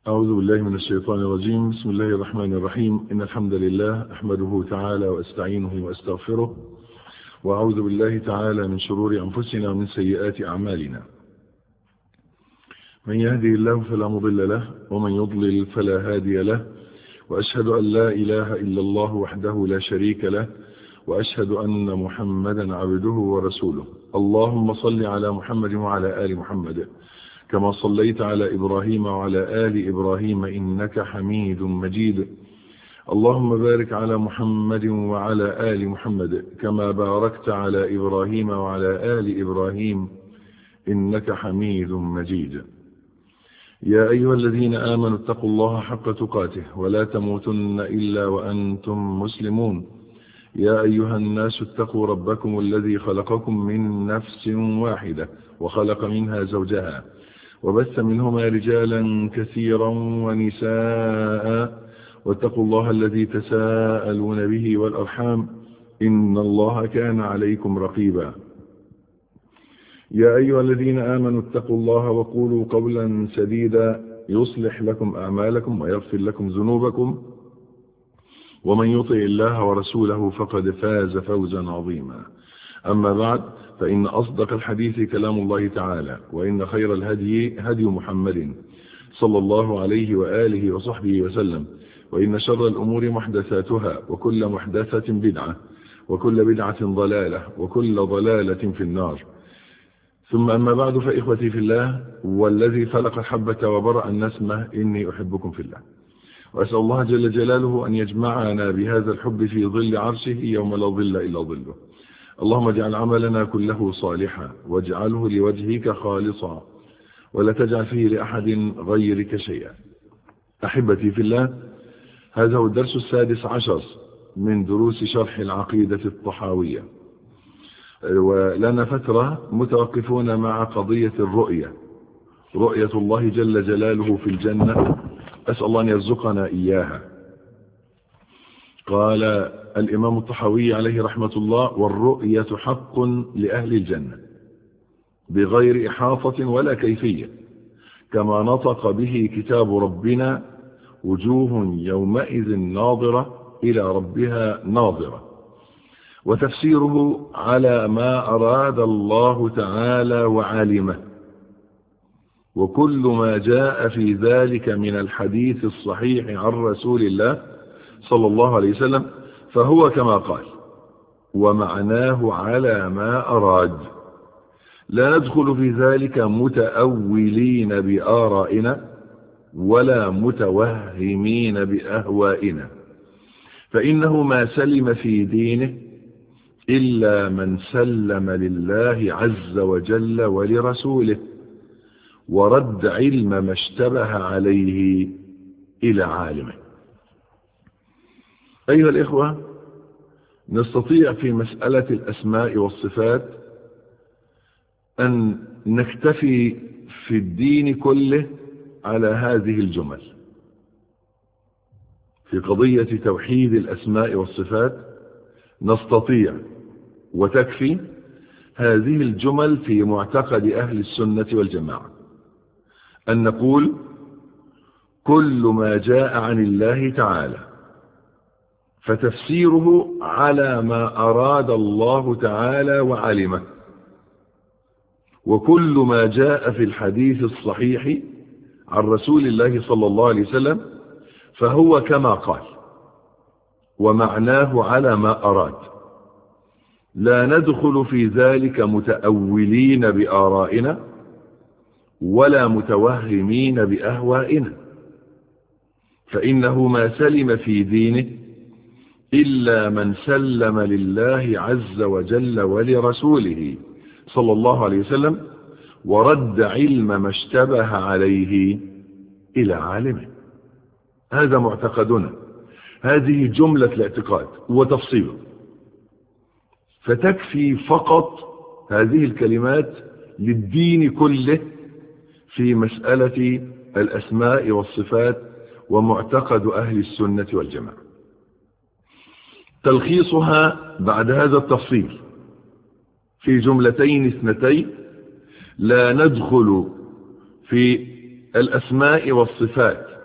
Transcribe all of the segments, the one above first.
أعوذ بالله من الشيطان الرجيم. بسم الله الرحمن الرحيم. إن الحمد لله أحمده تعالى وأستعينه وأستغفره، وأعوذ بالله تعالى من شرور أنفسنا ومن سيئات أعمالنا. من يهدي الله فلا مضل له، ومن يضلل فلا هادي له، وأشهد أن لا إله إلا الله وحده لا شريك له، وأشهد أن محمدا عبده ورسوله. اللهم صل على محمد وعلى آل محمد كما صليت على إبراهيم وعلى آل إبراهيم إنك حميد مجيد. اللهم بارك على محمد وعلى آل محمد كما باركت على إبراهيم وعلى آل إبراهيم إنك حميد مجيد. يا أيها الذين آمنوا اتقوا الله حق تقاته ولا تموتن إلا وأنتم مسلمون. يا أيها الناس اتقوا ربكم الذي خلقكم من نفس واحدة وخلق منها زوجها وبث منهما رجالا كثيرا ونساء، واتقوا الله الذي تساءلون به والأرحام إن الله كان عليكم رقيبا. يا أيها الذين آمنوا اتقوا الله وقولوا قولا سديدا يصلح لكم أعمالكم ويغفر لكم ذنوبكم، ومن يطع الله ورسوله فقد فاز فوزا عظيما. أما بعد، فإن أصدق الحديث كلام الله تعالى، وإن خير الهدي هدي محمد صلى الله عليه وآله وصحبه وسلم، وإن شر الأمور محدثاتها، وكل محدثة بدعة، وكل بدعة ضلالة، وكل ضلالة في النار. ثم أما بعد، فإخوتي في الله، والذي فلق الحبة وبرأ النسمة، إني أحبكم في الله، وأسأل الله جل جلاله أن يجمعنا بهذا الحب في ظل عرشه يوم لا ظل إلا ظله. اللهم اجعل عملنا كله صالحا، واجعله لوجهك خالصا، ولا تجعل فيه لأحد غيرك شيئا. أحبتي في الله، هذا هو الدرس 16 من دروس شرح العقيدة الطحاوية، ولنا فترة متوقفون مع قضية الرؤية، رؤية الله جل جلاله في الجنة. أسأل الله أن يرزقنا إياها. قال الإمام الطحاوي عليه رحمة الله: والرؤية حق لأهل الجنة بغير إحاطة ولا كيفية، كما نطق به كتاب ربنا: وجوه يومئذ ناظرة إلى ربها ناظرة. وتفسيره على ما أراد الله تعالى وعالمه، وكل ما جاء في ذلك من الحديث الصحيح عن رسول الله صلى الله عليه وسلم فهو كما قال، ومعناه على ما أراد. لا ندخل في ذلك متأولين بآرائنا ولا متوهمين بأهوائنا، فإنه ما سلم في دينه إلا من سلم لله عز وجل ولرسوله، ورد علم ما اشتبه عليه إلى عالمه. أيها الإخوة، نستطيع في مسألة الأسماء والصفات أن نكتفي في الدين كله على هذه الجمل. في قضية توحيد الأسماء والصفات نستطيع وتكفي هذه الجمل في معتقد أهل السنة والجماعة، أن نقول: كل ما جاء عن الله تعالى فتفسيره على ما أراد الله تعالى وعلمه، وكل ما جاء في الحديث الصحيح عن رسول الله صلى الله عليه وسلم فهو كما قال، ومعناه على ما أراد. لا ندخل في ذلك متأولين بآرائنا ولا متوهمين بأهوائنا، فإنه ما سلم في دينه إلا من سلم لله عز وجل ولرسوله صلى الله عليه وسلم، ورد علم ما اشتبه عليه إلى عالمه. هذا معتقدنا، هذه جملة الاعتقاد وتفصيله. فتكفي فقط هذه الكلمات للدين كله في مسألة الأسماء والصفات ومعتقد أهل السنة والجماعة. تلخيصها بعد هذا التفصيل في جملتين اثنتين: لا ندخل في الأسماء والصفات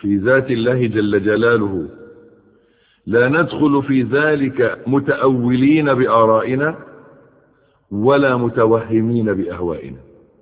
في ذات الله جل جلاله لا ندخل في ذلك متأولين بآرائنا ولا متوهمين بأهوائنا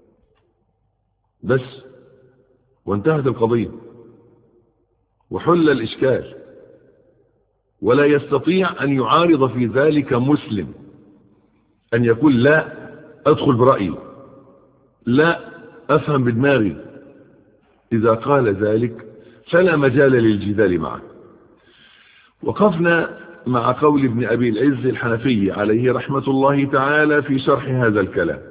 بس، وانتهت القضية وحل الإشكال. ولا يستطيع أن يعارض في ذلك مسلم، أن يقول لا أدخل برأيي، لا أفهم بدماغي. إذا قال ذلك فلا مجال للجدال معه. وقفنا مع قول ابن أبي العز الحنفي عليه رحمة الله تعالى في شرح هذا الكلام.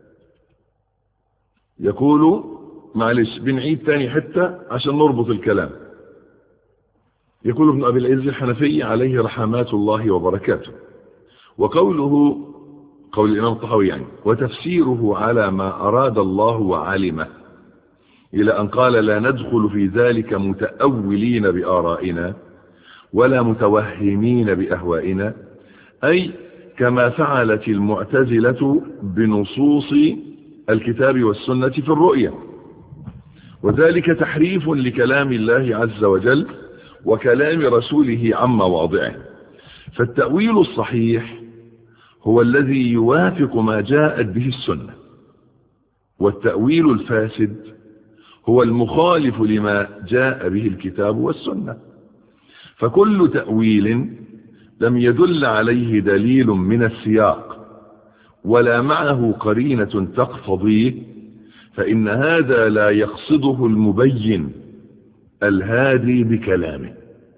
يقول، معلش بنعيد تاني حتى عشان نربط الكلام. يقول ابن أبي العز الحنفي عليه رحمات الله وبركاته: وقوله، قول الإمام الطحاوي يعني، وتفسيره على ما أراد الله وعلمه، إلى أن قال لا ندخل في ذلك متأولين بآرائنا ولا متوهمين بأهوائنا، أي كما فعلت المعتزلة بنصوص الكتاب والسنة في الرؤية، وذلك تحريف لكلام الله عز وجل وكلام رسوله عن مواضعه. فالتأويل الصحيح هو الذي يوافق ما جاءت به السنة، والتأويل الفاسد هو المخالف لما جاء به الكتاب والسنة. فكل تأويل لم يدل عليه دليل من السياق ولا معه قرينة تقتضيه فإن هذا لا يقصده المبين الهادي بكلامه،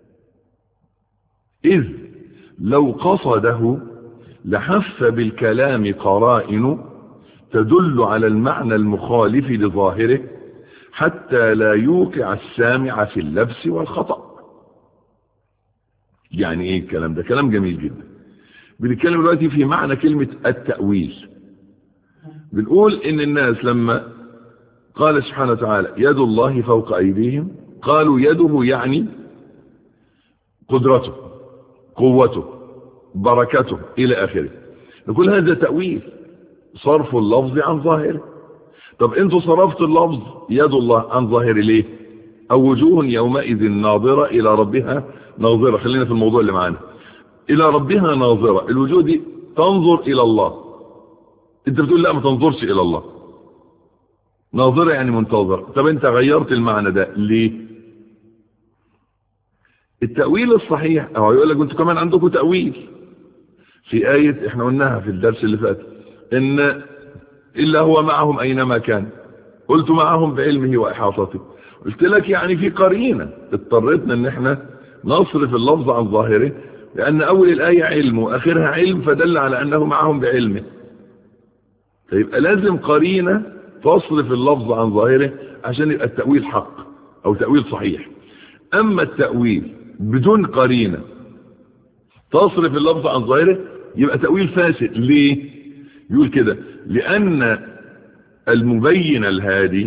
إذ لو قصده لحف بالكلام قرائن تدل على المعنى المخالف لظاهره حتى لا يوقع السامع في اللبس والخطأ. يعني ايه الكلام ده؟ كلام جميل جدا. بنتكلم دلوقتي في معنى كلمة التأويل. بنقول ان الناس لما قال سبحانه وتعالى يد الله فوق ايديهم، قالوا يده يعني قدرته، قوته، بركته الى اخره. نقول هذا تأويل، صرف اللفظ عن ظاهره. طب انتوا صرفتوا اللفظ يد الله عن ظاهره ليه؟ او وجوه يومئذ ناظرة الى ربها ناظرة. خلينا في الموضوع اللي معانا. الى ربها ناظرة، الوجوه دي تنظر الى الله. انت بتقول لا ما تنظرش الى الله، ناظرة يعني منتظرة. طب انت غيرت المعنى ده ليه؟ التأويل الصحيح، او يقول لك انتوا كمان عندكم تأويل في آية احنا قلناها في الدرس اللي فات، ان إلا هو معهم أينما كان. قلت معهم بعلمه وإحاطته. قلت لك يعني في قرينة اضطرتنا ان احنا نصرف اللفظ عن ظاهره، لأن أول الآية علم وآخرها علم، فدل على أنه معهم بعلمه. فيبقى لازم قرينة تصرف اللفظ عن ظاهره عشان يبقى التأويل حق أو تأويل صحيح. أما التأويل بدون قرينة تصرف اللفظ عن ظاهره يبقى تأويل فاسد. ليه؟ يقول كده لأن المبين الهادي،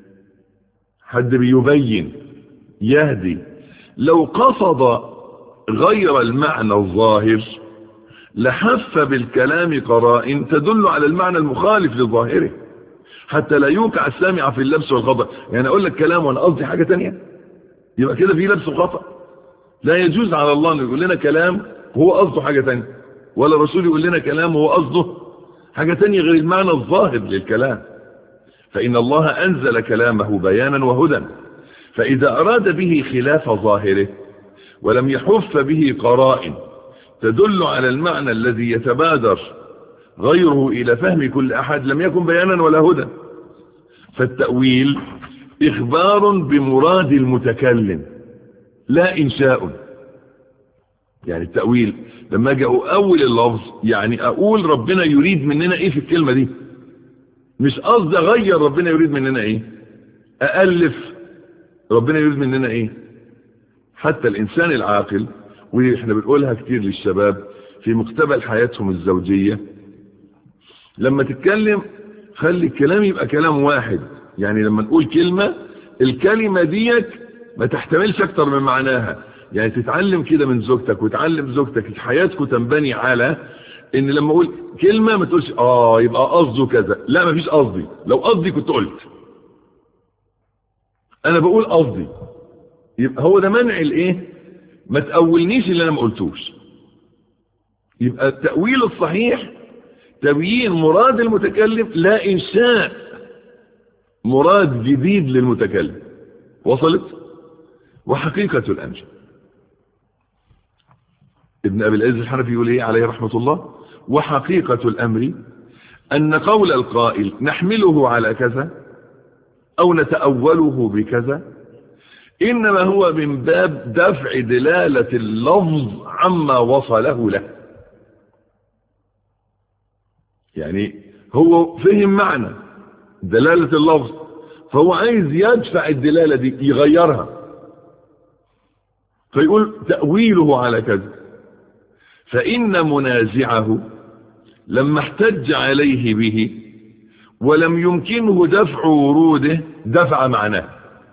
حد بيبين يهدي، لو قصد غير المعنى الظاهر لحف بالكلام قرائن تدل على المعنى المخالف لظاهره حتى لا يوقع السامع في اللبس والخطأ. يعني أقول لك كلام وأنا قصدي حاجة تانية، يبقى كده في لبس وخطأ. لا يجوز على الله أنه يقول لنا كلام وهو قصده حاجة تانية، ولا الرسول يقول لنا كلام وهو قصده حاجة تانية غير المعنى الظاهر للكلام. فإن الله أنزل كلامه بيانا وهدى، فإذا أراد به خلاف ظاهره ولم يحف به قرائن تدل على المعنى الذي يتبادر غيره إلى فهم كل أحد لم يكن بيانا ولا هدى. فالتأويل إخبار بمراد المتكلم لا إنشاء. يعني التأويل لما أجي أقول اللفظ يعني أقول ربنا يريد مننا إيه في الكلمة دي، مش قصد أغير ربنا يريد مننا إيه، أألف ربنا يريد مننا إيه. حتى الإنسان العاقل، وإحنا بنقولها كتير للشباب في مقتبل حياتهم الزوجية، لما تتكلم خلي الكلام يبقى كلام واحد. يعني لما نقول كلمة الكلمة ديت ما تحتملش أكتر من معناها. يعني تتعلم كده من زوجتك وتعلم زوجتك، حياتكم تنبني على ان لما اقول كلمة ما تقولش يبقى قصده كذا، لا ما فيش قصدي، لو قصدي كنت قلت، انا بقول قصدي. يبقى هو ده منع الايه؟ ما تأولنيش اللي انا ما قلتوش. يبقى التأويل الصحيح تبيين مراد المتكلم لا إنشاء مراد جديد للمتكلم. وصلت؟ وحقيقة الأمر، ابن أبي العز الحنفي يقول ايه عليه رحمة الله؟ وحقيقة الأمر أن قول القائل نحمله على كذا أو نتأوله بكذا إنما هو من باب دفع دلالة اللفظ عما وصله له. يعني هو فهم معنى دلالة اللفظ، فهو عايز يدفع الدلالة دي يغيرها، فيقول تأويله على كذا. فإن منازعه لما احتج عليه به ولم يمكنه دفع وروده دفع معناه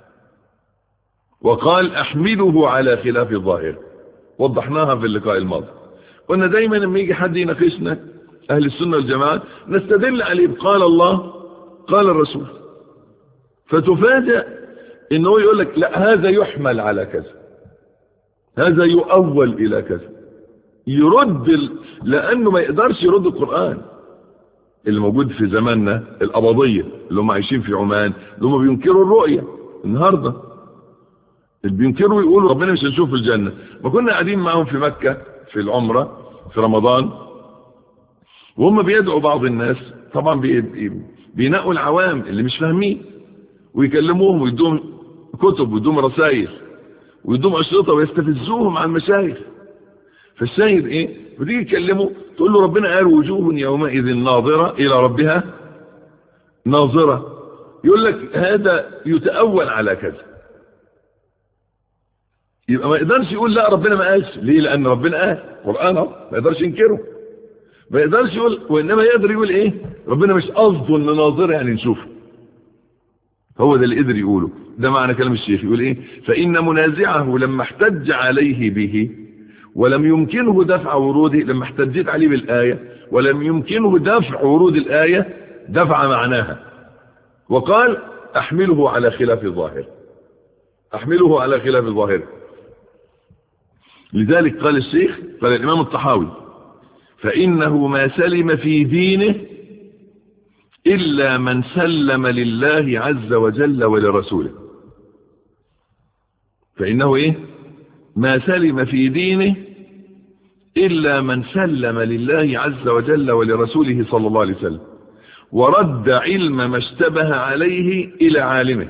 وقال احمله على خلاف الظاهر. وضحناها في اللقاء الماضي، قلنا دايما لما يجي حد يناقشنا اهل السنة والجماعة نستدل عليه بقال الله قال الرسول، فتفاجأ انه يقول لك لا هذا يحمل على كذا، هذا يؤول الى كذا، يرد لانه ما يقدرش يرد القرآن اللي موجود في زماننا القبضية اللي هم عايشين في عمان، اللي هم بينكروا الرؤية النهاردة، اللي بينكروا يقولوا ربنا مش هنشوف الجنة. ما كنا قاعدين معهم في مكة في العمرة في رمضان، وهم بيدعوا بعض الناس طبعا بينقوا العوام اللي مش فاهمين ويكلموهم ويدوهم كتب ويدوهم رسائل ويدوهم أشرطة ويستفزوهم عن المشايخ. فالشاهد ايه؟ بتيجي تكلمه تقول له ربنا قال وجوه يومئذ ناظرة الى ربها ناظرة، يقول لك هذا يتأول على كذا. يبقى ما يقدرش يقول لا ربنا ما قالش. ليه؟ لان ربنا قال قرآن ما يقدرش ينكره، ما يقدرش يقول، وانما يقدر يقول ايه؟ ربنا مش قصده ان ناظرة يعني نشوفه. هو ده اللي قدر يقوله. ده معنى كلام الشيخ، يقول ايه؟ فإن منازعه لما احتج عليه به ولم يمكنه دفع وروده، لما احتجت عليه بالآية ولم يمكنه دفع ورود الآية دفع معناها وقال احمله على خلاف الظاهر، احمله على خلاف الظاهر. لذلك قال الشيخ، قال الإمام الطحاوي فإنه ما سلم في دينه إلا من سلم لله عز وجل ولرسوله. فإنه إيه؟ ما سلم في دينه إلا من سلم لله عز وجل ولرسوله صلى الله عليه وسلم ورد علم ما اشتبه عليه إلى عالمه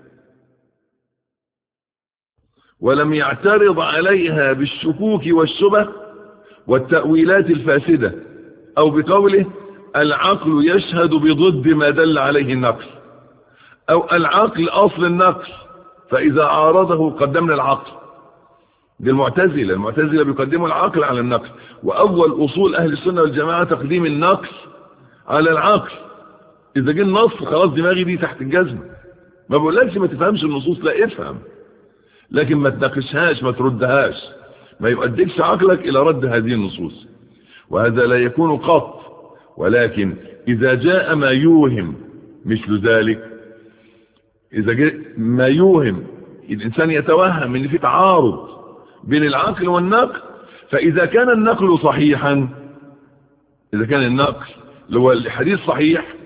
ولم يعترض عليها بالشكوك والشبه والتأويلات الفاسدة، أو بقوله العقل يشهد بضد ما دل عليه النقل، أو العقل أصل النقل فإذا عارضه قدمنا العقل. دي المعتزلة بيقدموا العقل على النقل، وأول أصول أهل السنة والجماعة تقديم النقل على العقل. إذا جه النص خلاص دماغي دي تحت الجزمة، ما بقولكش ما تفهمش النصوص، لا افهم، لكن ما تناقشهاش ما تردهاش، ما يؤديكش عقلك إلى رد هذه النصوص، وهذا لا يكون قط. ولكن إذا جاء ما يوهم مثل ذلك، إذا جاء ما يوهم الإنسان يتوهم أن في تعارض بين العقل والنقل، فإذا كان النقل صحيحا، إذا كان النقل اللي هو الحديث صحيح،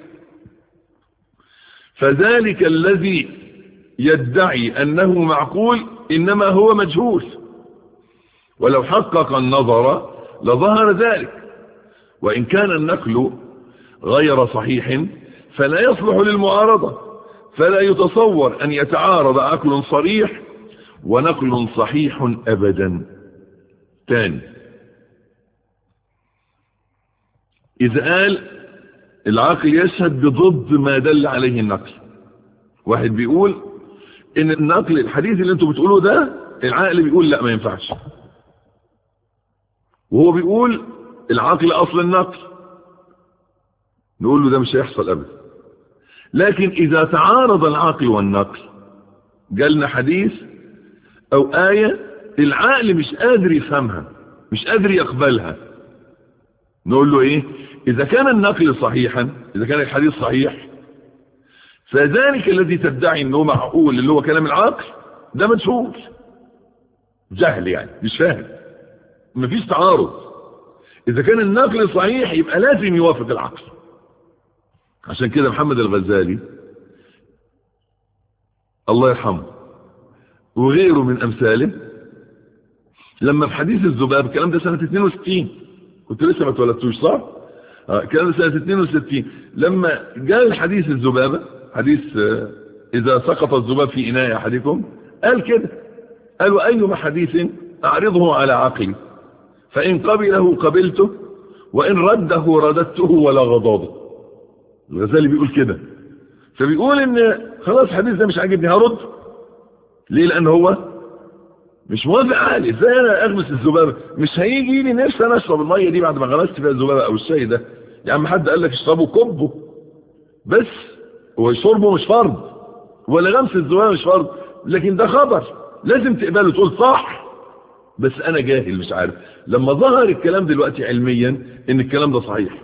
فذلك الذي يدعي أنه معقول إنما هو مجهول، ولو حقق النظر لظهر ذلك. وإن كان النقل غير صحيح فلا يصلح للمعارضة، فلا يتصور أن يتعارض عقل صريح ونقل صحيح أبدا. تاني، إذا قال العقل يشهد بضد ما دل عليه النقل، واحد بيقول إن النقل الحديث اللي انتوا بتقولوه ده العقل بيقول لا ما ينفعش، وهو بيقول العقل أصل النقل، نقول له ده مش هيحصل أبدا. لكن إذا تعارض العقل والنقل، جالنا حديث أو آية العقل مش قادر يفهمها مش قادر يقبلها، نقول له إيه؟ إذا كان النقل صحيحا، إذا كان الحديث صحيح، فذلك الذي تدعي أنه معقول اللي هو كلام العقل ده مجهول، جهل يعني مش فاهم، مفيش تعارض. اذا كان النقل صحيح يبقى لازم يوافق العقل. عشان كده محمد الغزالي الله يرحمه وغيره من امثاله لما في حديث الذباب، الكلام ده سنة 62، كنت لسه ما اتولدتوش صح؟ الكلام ده سنة 62، لما قال حديث الذبابة، حديث اذا سقط الذباب في اناء احدكم، قال كده، قال وايما حديث اعرضه على عقلي فان قبله قبلته وان رده رددته ولا غضاضه. الغزالي بيقول كده، فبيقول ان خلاص الحديث ده مش عاجبني هرد. ليه؟ لان هو مش موافق عقلي. ازاي انا اغمس الذبابه؟ مش هيجي لي نفسي انا اشرب الميه دي بعد ما غمست فيها الذبابه او الشاي ده. يا عم حد قال لك اشربه كبه بس، هو شربه مش فرض ولا غمس الذبابه مش فرض، لكن ده خبر لازم تقبله تقول صح، بس انا جاهل مش عارف. لما ظهر الكلام دلوقتي علميا ان الكلام ده صحيح،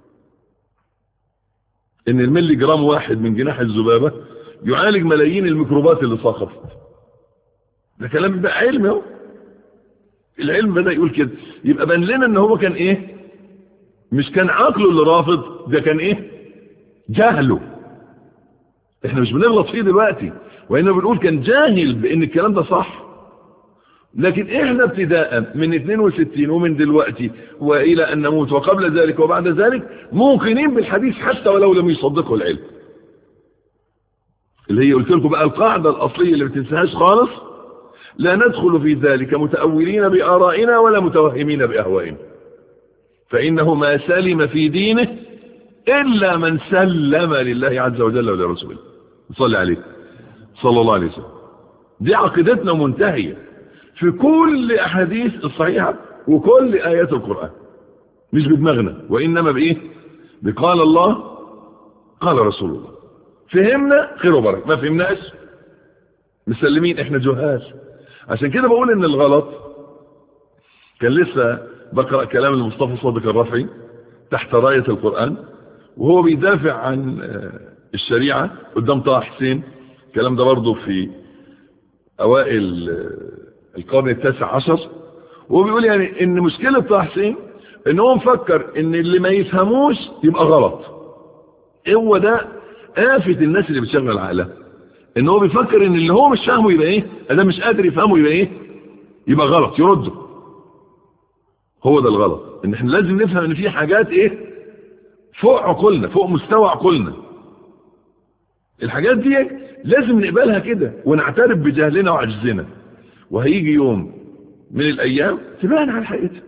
ان الملي جرام واحد من جناح الذبابه يعالج ملايين الميكروبات اللي سقطت، ده كلام بقى علمي اهو، العلم بدأ يقول كده. يبقى بان لنا ان هو كان ايه؟ مش كان عقله اللي رافض، ده كان ايه؟ جهله. احنا مش بنغلط فيه دلوقتي، وانه بنقول كان جاهل بان الكلام ده صح. لكن احنا ابتداء من 62 ومن دلوقتي والى ان نموت وقبل ذلك وبعد ذلك موقنين بالحديث حتى ولو لم يصدقه العلم. اللي هي قلت لكم بقى القاعدة الاصلية اللي ما تنساهاش خالص: لا ندخل في ذلك متأولين بآرائنا ولا متوهمين بأهوائنا، فإنه ما سلم في دينه إلا من سلم لله عز وجل ولرسوله. صلى عليه صلى الله عليه وسلم. دي عقيدتنا منتهية في كل أحاديث الصحيحة وكل آيات القرآن، مش بدماغنا، وإنما بإيه؟ بقال الله قال رسول الله. فهمنا خير وبركة، ما فهمناش مسلمين، احنا جهال. عشان كده بقول ان الغلط، كان لسه بقرأ كلام المصطفى صادق الرفعي تحت راية القرآن وهو بيدافع عن الشريعة قدام طه حسين، الكلام ده برضه في اوائل القرن ال19، وهو بيقول يعني ان مشكلة طه حسين ان هو مفكر ان اللي ما يفهموش يبقى غلط. هو ده آفة الناس اللي بتشغل عقلها، ان هو بيفكر ان اللي هو مش فاهمه يبقى ايه، اذا مش قادر يفهمه يبقى ايه، يبقى غلط يرده. هو ده الغلط، ان احنا لازم نفهم ان في حاجات ايه فوق عقولنا، فوق مستوى عقولنا. الحاجات دي لازم نقبلها كده ونعترف بجهلنا وعجزنا، وهيجي يوم من الايام تبان على حقيقتها.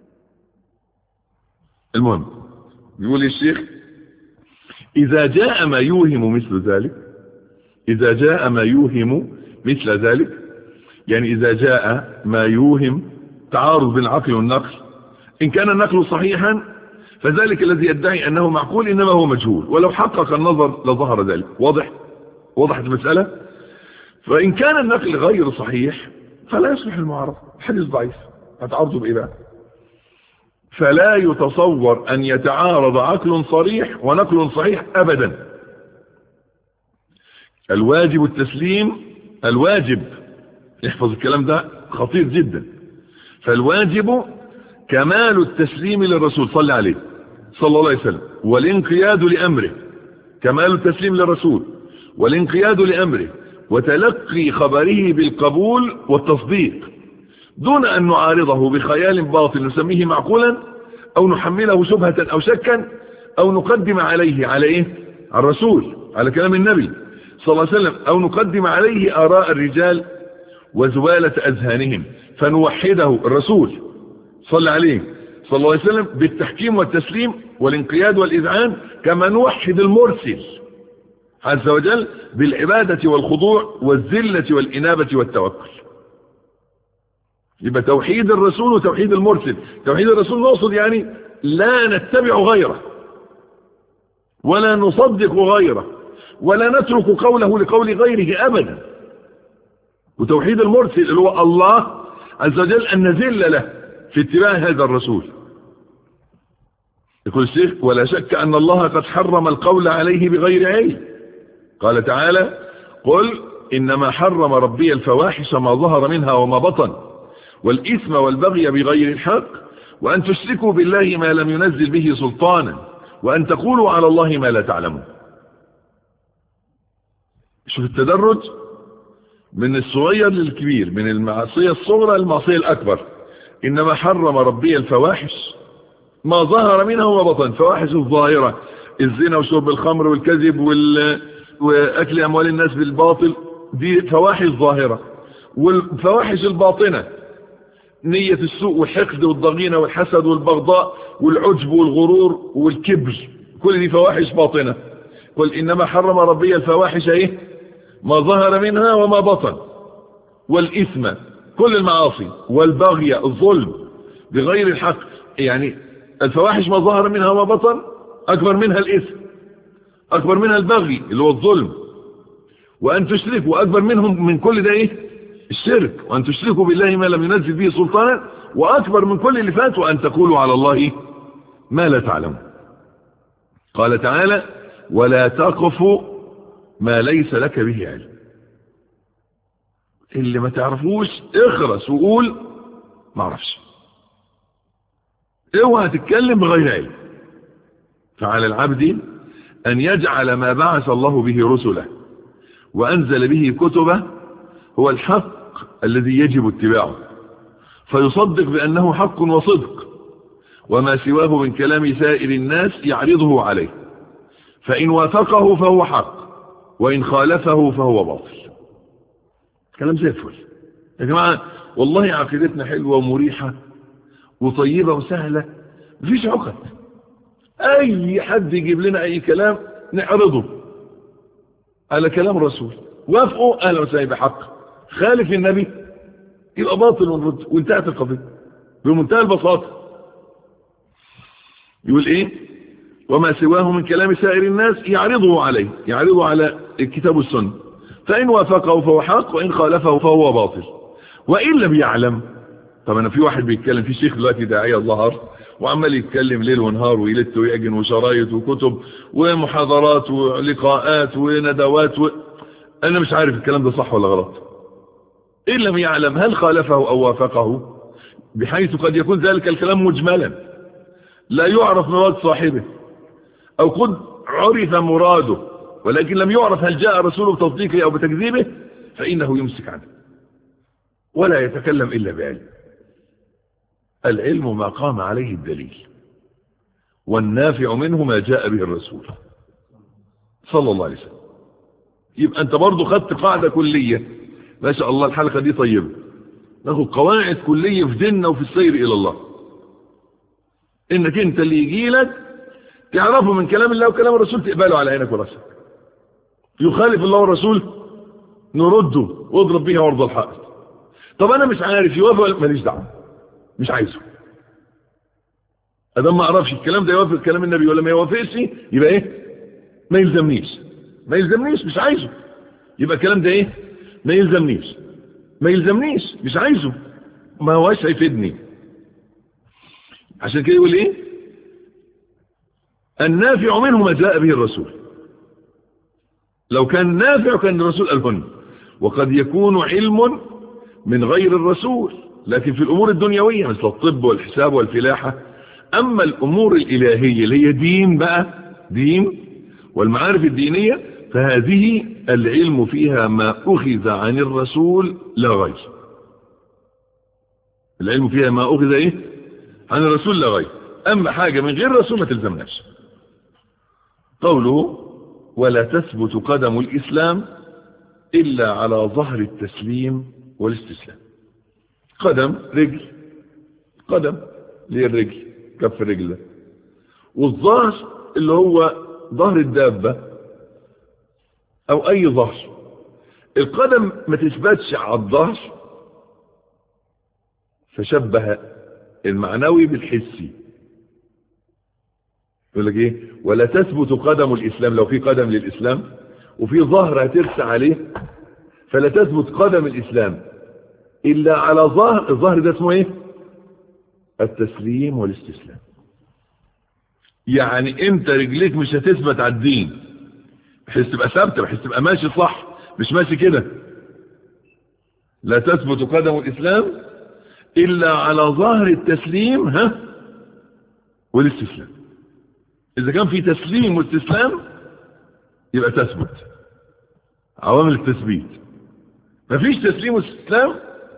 المهم يقول الشيخ: اذا جاء ما يوهم مثل ذلك، إذا جاء ما يوهم مثل ذلك، يعني إذا جاء ما يوهم تعارض بين العقل والنقل، إن كان النقل صحيحا فذلك الذي يدعي أنه معقول إنما هو مجهول، ولو حقق النظر لظهر ذلك. وضحت المسألة. فإن كان النقل غير صحيح فلا يصلح المعارضة، الحديث ضعيف، هتعارضه بإيه بقى؟ فلا يتصور أن يتعارض عقل صريح ونقل صحيح أبدا. الواجب التسليم، الواجب، احفظ الكلام ده خطير جدا، فالواجب كمال التسليم للرسول صلى عليه صلى الله عليه وسلم، والانقياد لأمره، كمال التسليم للرسول والانقياد لأمره، وتلقي خبره بالقبول والتصديق دون أن نعارضه بخيال باطل نسميه معقولا، أو نحمله شبهة أو شكا، أو نقدم عليه على إيه؟ على الرسول، على كلام النبي صلى الله عليه وسلم، أو نقدم عليه آراء الرجال وزوالة أذهانهم فنوحده الرسول صلى عليه صلى الله عليه وسلم بالتحكيم والتسليم والانقياد والإذعان، كما نوحد المرسل عز وجل بالعبادة والخضوع والذلة والإنابة والتوكل. يبقى توحيد الرسول وتوحيد المرسل. توحيد الرسول نقصد يعني لا نتبع غيره ولا نصدق غيره ولا نترك قوله لقول غيره أبدا. وتوحيد المرسل اللي هو الله عز وجل أن نذل له في اتباع هذا الرسول. يقول الشيخ: ولا شك أن الله قد حرم القول عليه بغير علم. قال تعالى: قل إنما حرم ربي الفواحش ما ظهر منها وما بطن والإثم والبغي بغير الحق وأن تشركوا بالله ما لم ينزل به سلطانا وأن تقولوا على الله ما لا تعلمون. شوف التدرج من الصغير للكبير، من المعصية الصغرى للمعصية الأكبر. إنما حرم ربي الفواحش ما ظهر منها وما بطن. فواحش الظاهرة الزنا وشرب الخمر والكذب وأكل أموال الناس بالباطل، دي فواحش ظاهرة. والفواحش الباطنة نية السوء والحقد والضغينة والحسد والبغضاء والعجب والغرور والكبر، كل دي فواحش باطنة. قل إنما حرم ربي الفواحش ايه ما ظهر منها وما بطن، والإثم كل المعاصي، والبغي الظلم بغير الحق. يعني الفواحش ما ظهر منها وما بطن أكبر منها الإثم، أكبر منها البغي اللي هو الظلم. وأن تشركوا أكبر منهم من كل ده ايه الشرك، وأن تشركوا بالله ما لم ينزل به سلطانا، وأكبر من كل اللي فات وأن تقولوا على الله ما لا تعلمون. قال تعالى ولا تقف ما ليس لك به علم. اللي ما تعرفوش اخرس وقول ما اعرفش، اوعى تتكلم بغير علم. فعلى العبد أن يجعل ما بعث الله به رسله وأنزل به كتبه هو الحق الذي يجب اتباعه، فيصدق بأنه حق وصدق، وما سواه من كلام سائر الناس يعرضه عليه، فإن وافقه فهو حق وإن خالفه فهو باطل. كلام زي الفل يا جماعة، والله عقيدتنا حلوة ومريحة وطيبة وسهلة، مفيش عقد. أي حد يجيب لنا أي كلام نعرضه على كلام الرسول، وافقوا أهلا وسهلا بحق، خالف النبي يبقى باطل ونرد، وانتهت القضية بمنتهى البساطة. يقول ايه وما سواه من كلام سائر الناس يعرضه عليه، يعرضه على الكتاب والسنة، فإن وافقه فهو حق وإن خالفه فهو باطل. وإن لم يعلم. طب أنا في واحد بيتكلم، في شيخ دلوقتي داعية ظهر وعمال يتكلم ليل ونهار ويلت ويأجن وشرايط وكتب ومحاضرات ولقاءات وندوات أنا مش عارف الكلام ده صح ولا غلط. إن لم يعلم هل خالفه أو وافقه، بحيث قد يكون ذلك الكلام مجملا لا يعرف مراد صاحبه، أو قد عرف مراده ولكن لم يعرف هل جاء رسوله بتصديقه أو بتكذيبه، فإنه يمسك عنه ولا يتكلم إلا بعلم. العلم ما قام عليه الدليل، والنافع منه ما جاء به الرسول صلى الله عليه وسلم. يبقى أنت برضو خدت قاعدة كلية، ما شاء الله الحلقة دي طيبة، ناخد قواعد كلية في ديننا وفي السير إلى الله. إنك أنت اللي يجي لك تعرفه من كلام الله وكلام الرسول تقبله على عينك وراسك، يخالف الله والرسول نرده واضرب بيها وارض الحائط. طب أنا مش عارف يوافق، ماليش دعوة، مش عايزه. ادام ما اعرفش الكلام ده يوافق كلام النبي ولا ما يوافقش، يبقى ايه ما يلزمنيش، ما يلزمنيش، مش عايزه. يبقى الكلام ده ايه ما يلزمنيش، ما يلزمنيش، مش عايزه، ما هواش هيفيدني. عشان كده يقول ايه النافع منه ما جاء به الرسول. لو كان نافع كان الرسول قالهن. وقد يكون علم من غير الرسول لكن في الامور الدنيوية مثل الطب والحساب والفلاحة. اما الامور الالهية اللي هي دين بقى، دين والمعارف الدينية، فهذه العلم فيها ما اخذ عن الرسول لا غير. العلم فيها ما اخذ ايه عن الرسول لا غير. اما حاجة من غير الرسول ما تلزمناش. قوله ولا تثبت قدم الاسلام الا على ظهر التسليم والاستسلام. قدم رجل، قدم اللي هي الرجل، كف الرجل ده، والظهر اللي هو ظهر الدابة او اي ظهر. القدم ما تثبتش على الظهر، فشبه المعنوي بالحسي. يقول لك ايه ولا تثبت قدم الاسلام، لو في قدم للاسلام وفي ظهر هترسى عليه، فلا تثبت قدم الاسلام الا على ظهر. الظهر ده اسمه ايه التسليم والاستسلام. يعني انت رجليك مش هتثبت على الدين بحيث تبقى ثابته، بحيث تبقى ماشي صح، مش ماشي كده. لا تثبت قدم الاسلام إلا على ظهر التسليم والاستسلام. إذا كان في تسليم واستسلام يبقى تثبت، عوامل التثبيت. مفيش تسليم واستسلام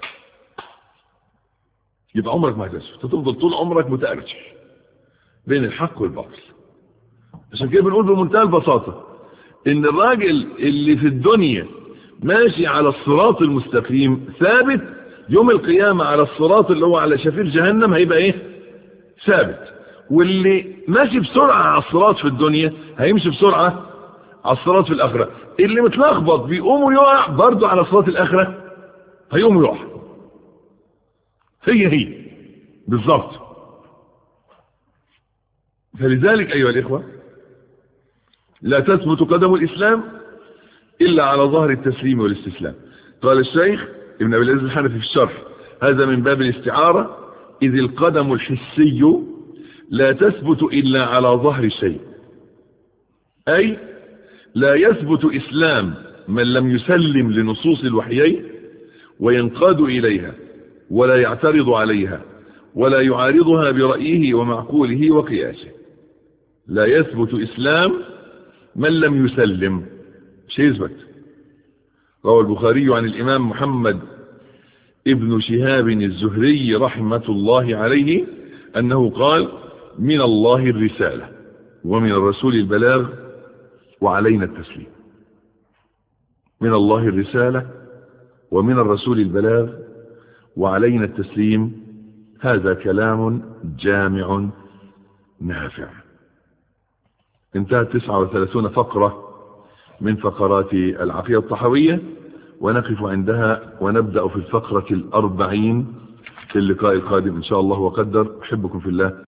يبقى عمرك ما هتثبت، هتفضل طول عمرك متأرجح بين الحق والباطل. عشان كده بنقول بمنتهى البساطة ان الراجل اللي في الدنيا ماشي على الصراط المستقيم ثابت، يوم القيامة على الصراط اللي هو على شفير جهنم هيبقى ايه؟ ثابت. واللي ماشي بسرعة على الصراط في الدنيا هيمشي بسرعة على الصراط في الآخرة. اللي متلخبط بيقوم ويقع برضه على صراط الآخرة هيقوم ويقع. هي بالضبط. فلذلك أيها الإخوة لا تثبت قدم الإسلام إلا على ظهر التسليم والاستسلام. قال الشيخ ابن أبي العز الحنفي في الشرح: هذا من باب الاستعارة، إذ القدم الحسي لا تثبت إلا على ظهر الشيء، أي لا يثبت إسلام من لم يسلم لنصوص الوحيين وينقاد إليها ولا يعترض عليها ولا يعارضها برأيه ومعقوله وقياسه. لا يثبت إسلام من لم يسلم، مش يثبت. روى البخاري عن الإمام محمد ابن شهاب الزهري رحمة الله عليه أنه قال: من الله الرسالة ومن الرسول البلاغ وعلينا التسليم. من الله الرسالة ومن الرسول البلاغ وعلينا التسليم. هذا كلام جامع نافع. انتهت 39 فقرة من فقرات العقيدة الطحاوية، ونقف عندها ونبدأ في الفقرة 40 في اللقاء القادم إن شاء الله وقدر. أحبكم في الله.